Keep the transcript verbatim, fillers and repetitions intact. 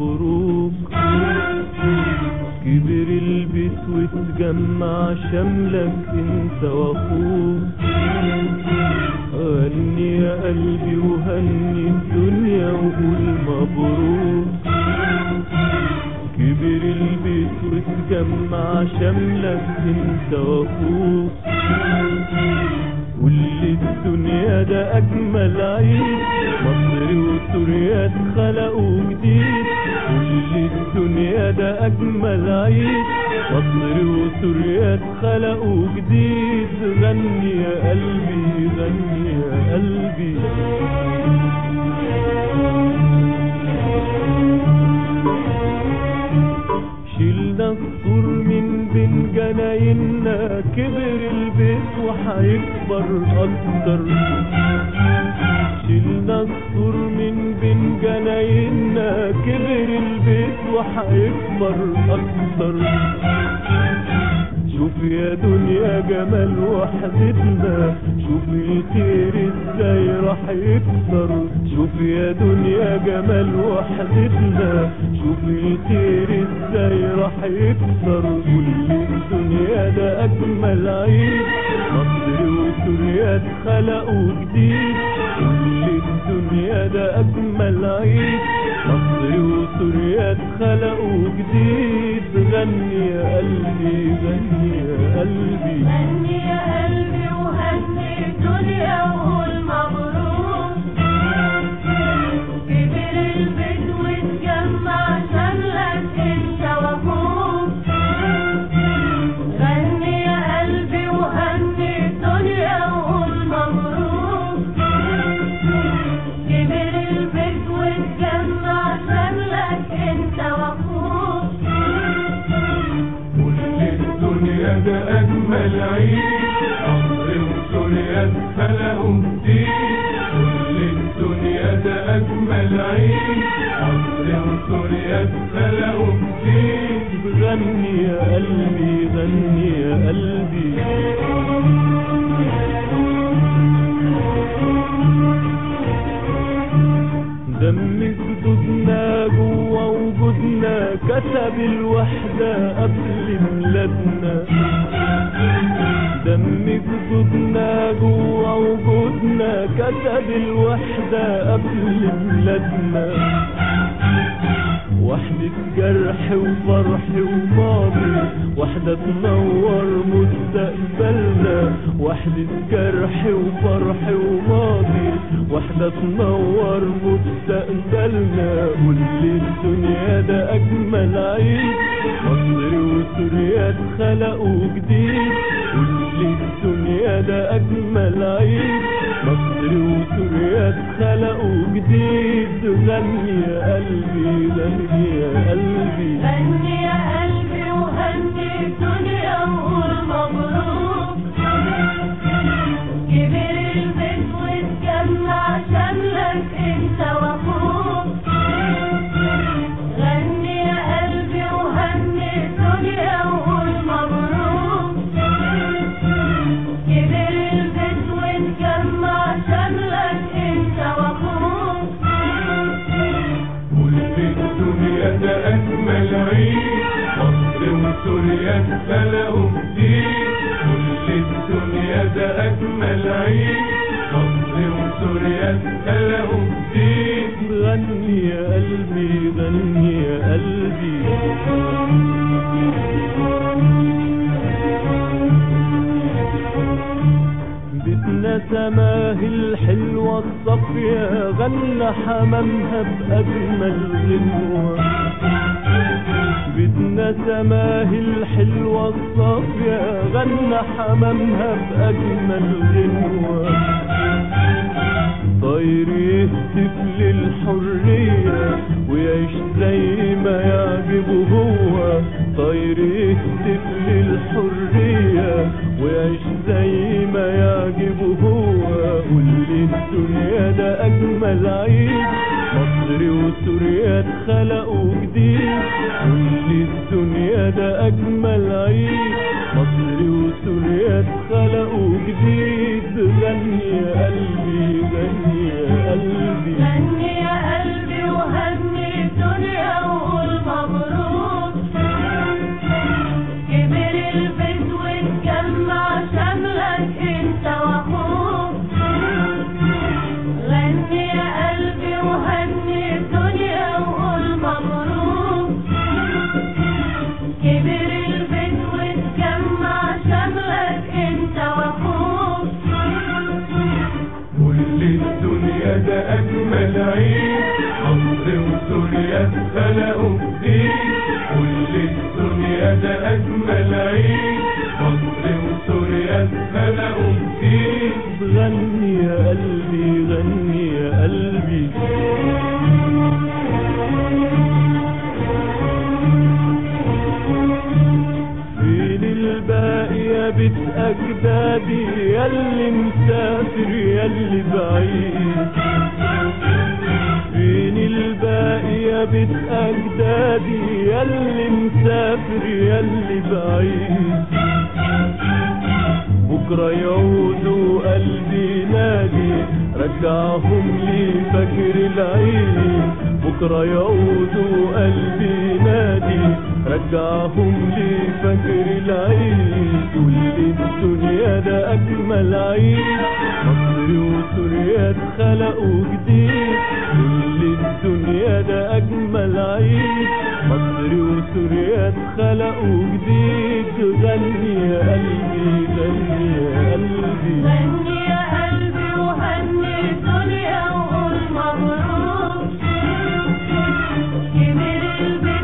مبروك. كبر البيت واتجمع شملك انت واخوك. غني يا قلبي وهني الدنيا وقول مبروك. كبر البيت واتجمع شملك انت واخوك. قول الدنيا ده اجمل عيد، مصر وسوريا اتخلقوا جديد. قول الدنيا ده اجمل عيد، مصر وسوريا اتخلقوا جديد. غني يا قلبي غني يا قلبي. شيلنا السور من بين جنايننا، كبر البيت وحيكبر اكتر. شيلنا السور من بين جنايننا، كبر البيت وحيكبر اكتر. شوف يا دنيا جمال وحدتنا، شوف الخير ازاي راح يكتر. شوف يا دنيا جمال وحدتنا، شوف الخير ازاي راح يكتر. كل الدنيا ده اجمل عيد، مصر وسوريا اتخلقوا جديد. كل الدنيا ده اجمل عيد، مصر وسوريا اتخلقوا جديد. غني يا قلبي غني يا قلبي. غني يا قلبي وهني الدنيا وقول مبروك. كبر البيت واتجمع شملك انت واخوك. غني يا قلبي وهني الدنيا وقول مبروك. كبر البيت واتجمع شملك انت واخوك. الدنيا ده أجمل عيد، مصر وسوريا اتخلقوا جديد. كل الدنيا ده أجمل عيد، مصر وسوريا اتخلقوا جديد. غني يا قلبي غني يا قلبي. دم جدودنا جوا وجودنا، كتب الوحدة قبل ميلادنا. دم جدودنا جوا وجودنا، كتب الوحدة قبل ميلادنا. وحدة جرح وفرح وماضي، وحدة تنور مستقبلنا. وحدة جرح وفرح وماضي، وحدة تنور مستقبلنا. كل الدنيا ده أجمل عيد، مصر وسوريا اتخلقوا جديد. كل الدنيا ده أجمل عيد، مصر وسوريا اتخلقوا جديد. غني يا قلبي غني يا قلبي. غني يا قلبي وهني الدنيا وقول مبروك. كبر البيت واتجمع شملك انت واخوك. غني يا قلبي وهني الدنيا وقول مبروك. كبر البيت واتجمع شملك انت واخوك. كل الدنيا ده أجمل عيد، مصر وسوريا اتخلقوا جديد. كل الدنيا ده أجمل عيد، مصر وسوريا اتخلقوا جديد. غني يا قلبي غني يا قلبي. بيتنا سماه الحلوة الصافية، غنى حمامها بأجمل غنوة. بيتنا سماه الحلوة الصافية، غنى حمامها بأجمل غنوة. طير يهتف للحرية ويعيش زي ما يعجبه هو. طير يهتف للحرية ويعيش زي ما يعجبه هو. كل الدنيا ده أجمل عيد، مصر وسوريا اتخلقوا جديد. كل الدنيا ده أجمل عيد، مصر وسوريا اتخلقوا جديد. غني يا قلبي غني يا قلبي. غني يا قلبي وهني الدنيا العيد مصر وسوريا اتخلقوا جديد كل الدنيا ده أجمل عيد مصر وسوريا اتخلقوا جديد غني يا قلبي غني يا قلبي فين الباقي يا بيت أجدادي ياللي مسافر ياللي بعيد فين الباقي يا بيت أجدادي ياللي مسافر ياللي بعيد بكرة يعودوا قلبي نادي رجعهم لي فجر العيد بكرة يعودوا قلبي نادي رجعهم لي فجر العيد كل الدنيا ده أجمل عيد مصر وسوريا اتخلقوا جديد كل الدنيا ده أجمل عيد مصر وسوريا اتخلقوا جديد غني يا قلبي غني يا قلبي غني يا قلبي وهني الدنيا وقول مبروك كبر البيت